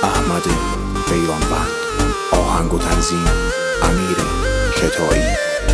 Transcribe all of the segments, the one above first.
احمد بیرانبند. آهنگ و تنظیم امیر شتایی.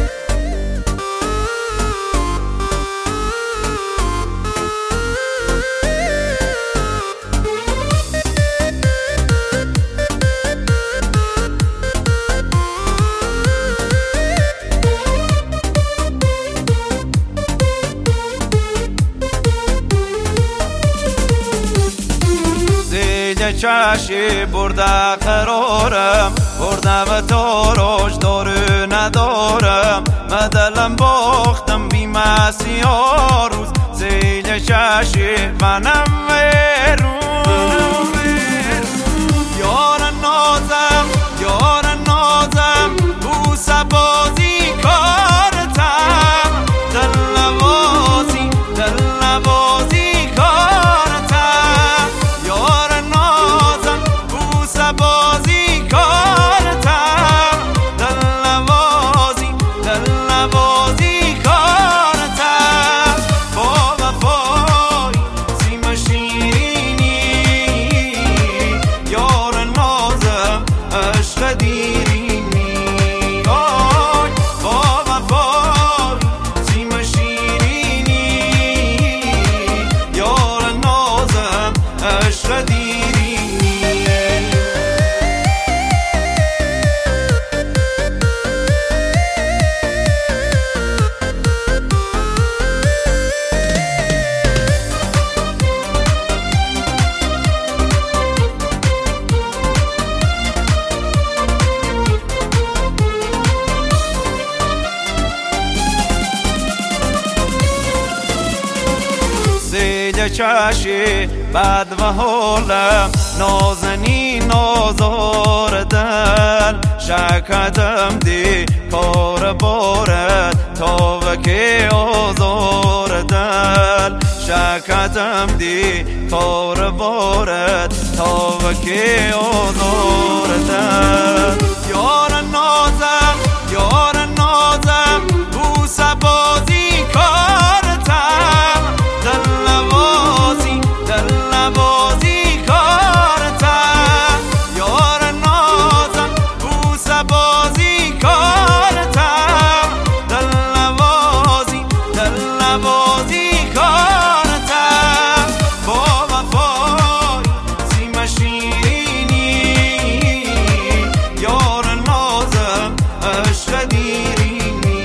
چشی برده قرارم، بردم تا روش داره ندارم. مدلم باختم بی مسیح روز، زیل چشی منم ویرون. یار نازم یار نازم، بوس بازی کارتم. دل نوازی دل نوازی کارتم. یار بازی کارتم. دل نوازی دل نوازی کارتم. با وفای سیم شیرینی، یار نازم عشق دیرینی. با وفای سیم شیرینی، یار نازم عشق دیرینی. چشی بد و حالم، نازنین آزار دل. شکتم دی کار بارد، تا وکی آزار دل. شکتم دی کار بارد، تا وکی آزار دل. یار نازم یار نازم، بوس بازی کارتم. دل نوازی دل نوازی کارتم. یار نازم بوس بازی کارتم. دل نوازی دل نوازی کارتم. با وفای سیم شیرینی، یار نازم عشق دیرینی.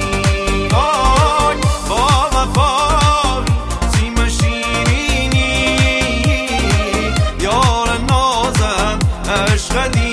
با وفای سیم شیرینی، یار نازم عشق دیرینی.